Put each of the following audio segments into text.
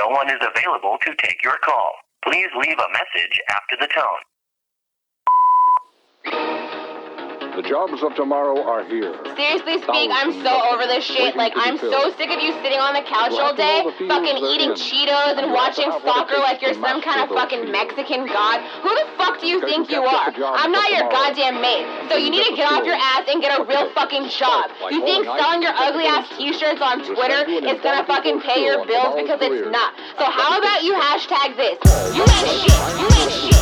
No one is available to take your call. Please leave a message after the tone. The jobs of tomorrow are here. Seriously speak, I'm so over this shit. Like, I'm so sick of you sitting on the couch all day, fucking eating Cheetos and watching soccer like you're some kind of fucking Mexican god. Who the fuck do you think you are? I'm not your goddamn mate. So you need to get off your ass and get a real fucking job. You think selling your ugly ass t-shirts on Twitter is gonna fucking pay your bills, because it's not. So how about you hashtag this? You ain't shit. You ain't shit.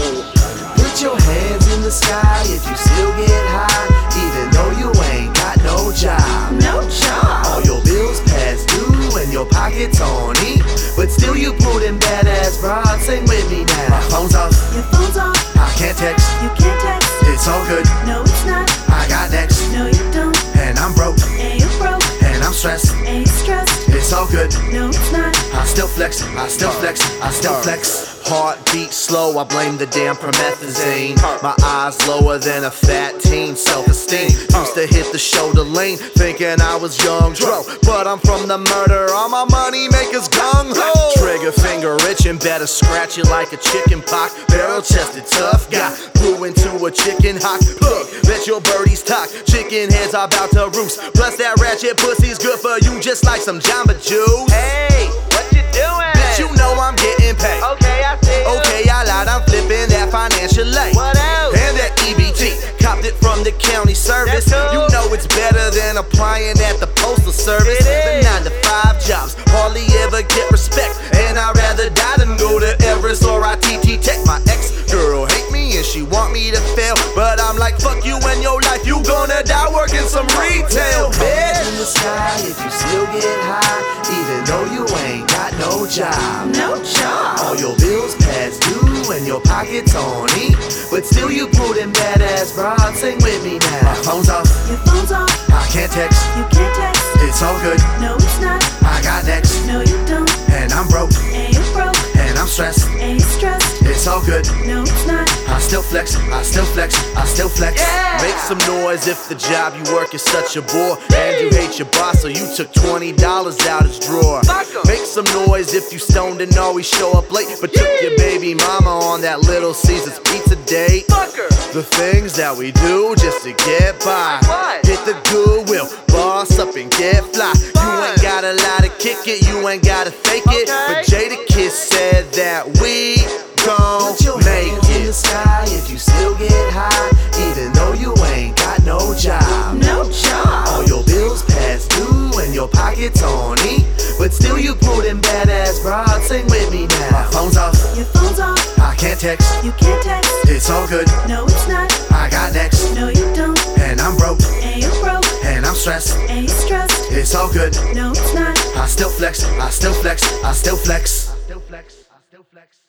Put your hands in the sky if you still get high, even though you ain't got no job. No job. All your bills past due and your pockets on E, but still you pull them badass broads. Sing with me now. My phone's off. Your phone's off. I can't text. You can't text. It's all good. No, it's not. I got next. No, you don't. And I'm broke. And you're broke. And I'm stressed. And you're stressed. It's all good. No, it's not. I still flex. I still flex. I still flex. Heartbeat slow, I blame the damn promethazine. My eyes lower than a fat teen, self-esteem. Used to hit the shoulder lane, thinking I was young Dro, but I'm from the murder, all my money makers gung-ho. Trigger finger itching, better scratch it like a chicken pox. Barrel-chested tough guy, grew into a chicken hawk. Plug, let your birdies talk, chicken heads are about to roost. Plus that ratchet pussy's good for you, just like some Jamba Juice. Hey, what you doing? Bitch, you know I'm getting paid. Okay, I see you. Okay, I lied, I'm flipping that financial aid. What else? And that EBT, copped it from the county service. That's cool. You know it's better than applying at the postal service. It is. The 9 to 5 jobs hardly ever get respect, and I'd rather die than go to Everest or ITT Tech. My ex-girl hate me and she want me to fail, but I'm like, fuck you and your life, you gonna die working some retail, bitch. In the sky if you still get high, even though you ain't got no job. No job. All your bills past due and your pockets on E, but still you pull them badass broads. Sing with me now. My phone's off. Your phone's off. I can't text. You can't text. It's all good. No, it's not. I got next. No, you don't. And I'm broke. And you're broke. And I'm stressed. And you're stressed. It's all good. No, it's not. I still flex. I still flex. I still flex. Yeah. Make some noise if the job you work is such a bore, and you hate your boss, so you took $20 out his drawer. Fuck 'em. Make some noise if you stoned and always show up late, but took your baby mama on that Little Caesars pizza date. Fucker. The things that we do just to get by. What? Hit the Goodwill, boss up and get fly. You ain't gotta lie to kick it, you ain't gotta fake it. Okay. But Jadakiss said that we gon' make it. In the sky if you still get high, even though you ain't got no job. No job. All your bills past due and your pockets on E, but still you pull them badass broads. Sing with me now. My phone's off. Your phone's off. I can't text. You can't text. It's all good. No, it's not. I got next. No, you don't. And I'm broke. And you're broke. And I'm stressed. And you're stressed. It's all good. No, it's not. I still flex. I still flex. I still flex. I still flex. I still flex.